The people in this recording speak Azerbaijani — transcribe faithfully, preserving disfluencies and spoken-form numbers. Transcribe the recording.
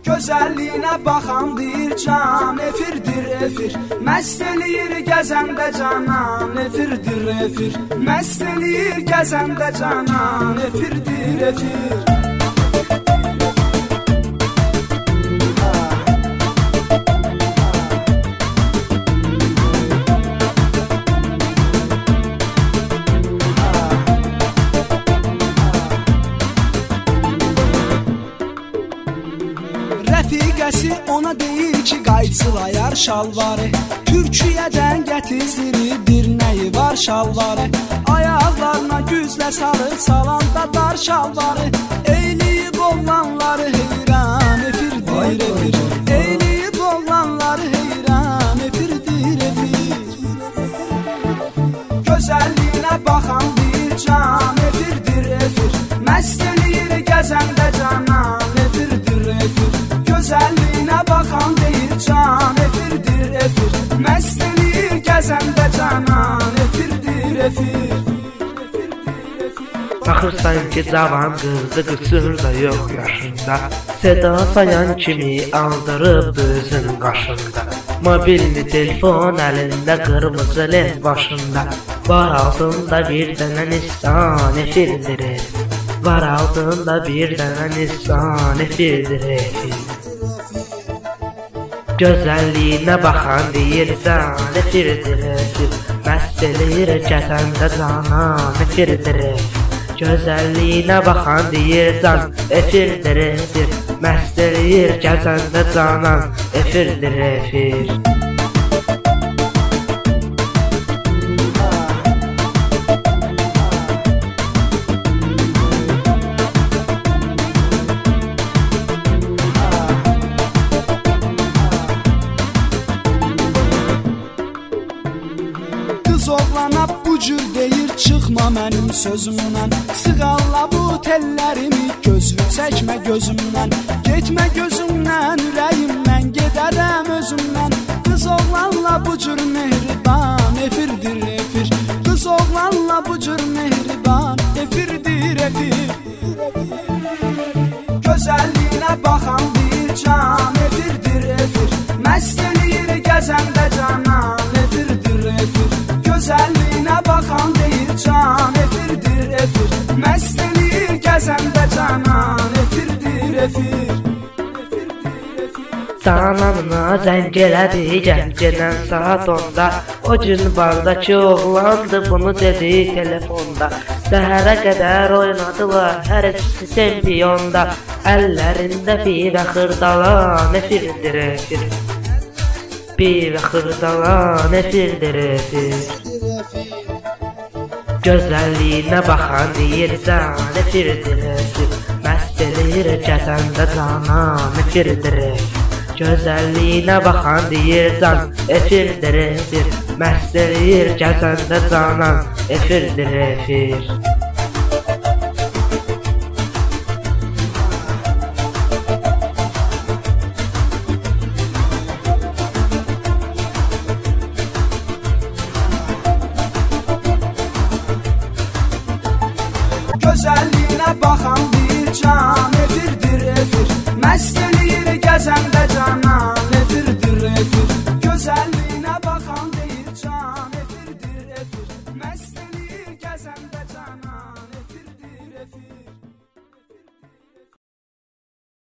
Gözəlliyinə baxan deyir can, efirdir efir. Məst eləyir gəzəndə canan, efirdir efir. Məst eləyir gəzəndə canan, efirdir efir. Rəfiqəsi ona deyir ki, qayçılayar şalvarı. Türkiyədən gətizdirir bir nəyi var şalvarı. Ayaqlarına güzlə salır, salanda dar şalvarı. Eyliyib oğlanları heyran, efirdir efir. Eyliyib oğlanları heyran, efirdir efir. Gözəlliyinə baxan deyir can, efirdir efir. Məst eləyir gəzəndə canan, efirdir efir. Gözəlliyinə baxan deyir can, efirdir efir. Məst eləyir gəzəndə canan, efirdir efir. Baxırsan ki, cavan qızdı qıçır da yox yaşında. Seda sayan kimi aldırıb özün qaşında. Mobilli telefon əlində, qırmızı led başında. Var altında bir dənə Nissan, efirdir efir. Var altında bir dənə Nissan, efirdir efir. Gözəlliyinə baxan deyir can, efirdir efir. Məst eləyir gəzəndə canan, efirdir efir. Gözəlliyinə baxan deyir can, efirdir efir. Məst eləyir gəzəndə canan, efirdir efir. Qız oğlana bu cür deyir, çıxma mənim sözümdən. Sığalla bu tellərimi, gözünü çəkmə gözümdən. Getmə gözümdən, ürəyimdən, gedərəm özümdən. Qız oğlanla bu cür mehriban, efirdir efir. Qız oğlanla bu cür mehriban, efirdir efir. Gözəlliyinə baxan deyir can, efirdir efir. Məst eləyir gəzəndə canan, efirdir efir. Gözəlliyinə baxan deyir can, efirdir efir. Məst eləyir gəzəndə canan, efirdir efir. Cananına zəng elədi gəncinən saat onda. O gün bardakı oğlandı, bunu dedi telefonda. Səhərə qədər oynadılar hər ikisi çempionda. Əllərində bir xırdalan, efirdir efir. Bir xırdalan, efirdir efir. Gözəlliyinə baxan deyir can, efirdir efir. Məst eləyir gəzəndə canan, efirdir efir. Gözəlliyinə baxan deyir can, efirdir efir. Məst eləyir gəzəndə canan, efirdir efir.